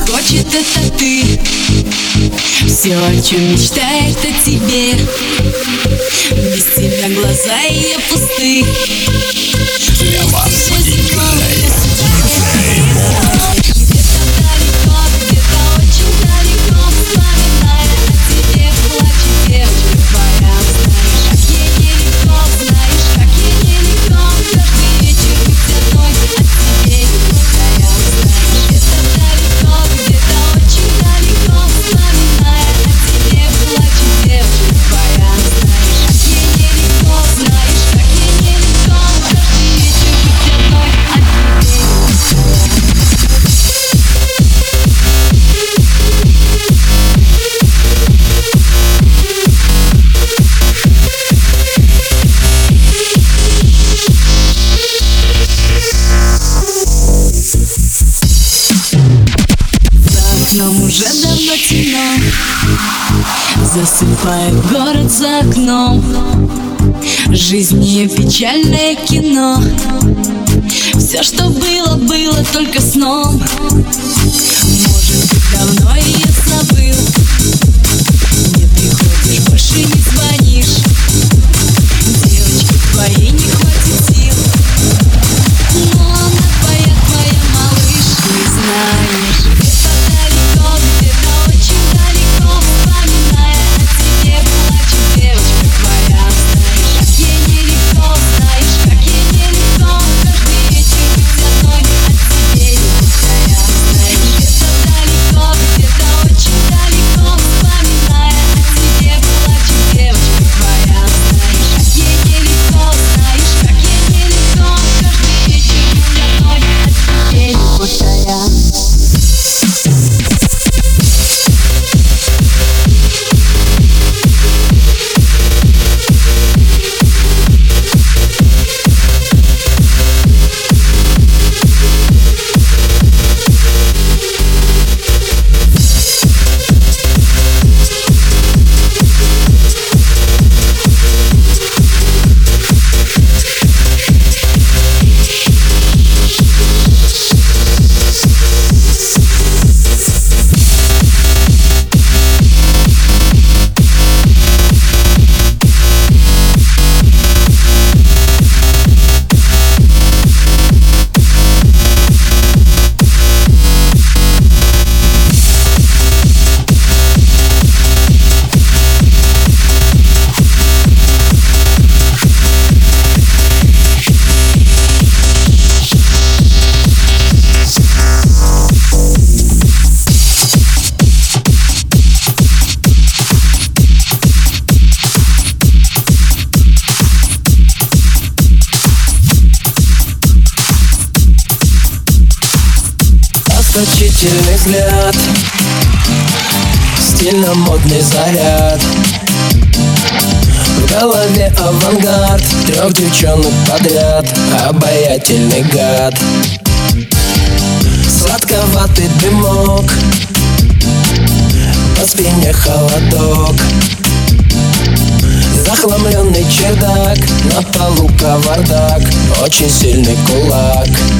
хочет, это ты. Все, о чем мечтает, о тебе. Без тебя глаза ее пусты. Для вас играет диджей Мод. Где-то далеко, где-то очень далеко, вспоминая о тебе, плачет девочка твоя. Знаешь, как ей нелегко, знаешь, как ей нелегко. Каждый вечер быть одной, от тебе твоя. Знаешь, где-то далеко, где-то очень далеко, вспоминая о тебе, плачет девочка твоя. Знаешь, как ей нелегко, знаешь, как ей нелегко. Каждый вечер быть одной, от тебе твоя. За окном уже давно темно, засыпает город за окном. Жизнь не печальное кино. Все, что было, было только сном. Может, ты давно ее забыл, не приходишь, больше не звонишь. Девочке твоей не хватит сил, но она твоя, твоя малыш. Ты знаешь, где-то далеко, где-то очень далеко, вспоминая о тебе, плачет девочка твоя. Знаешь, как ей нелегко, знаешь, как ей нелегко. Каждый вечер быть одной, от тебе любовь твоя. Знаешь, где-то далеко, где-то очень далеко, вспоминая о тебе, плачет девочка твоя. Знаешь, как ей нелегко, знаешь, как ей нелегко. Каждый вечер быть одной, от тебе любовь твоя. Расточительный взгляд, стильно-модный заряд. В голове авангард, 3 девчонок подряд. Обаятельный гад, сладковатый дымок, по спине холодок. Захламленный чердак, на полу кавардак, очень сильный кулак.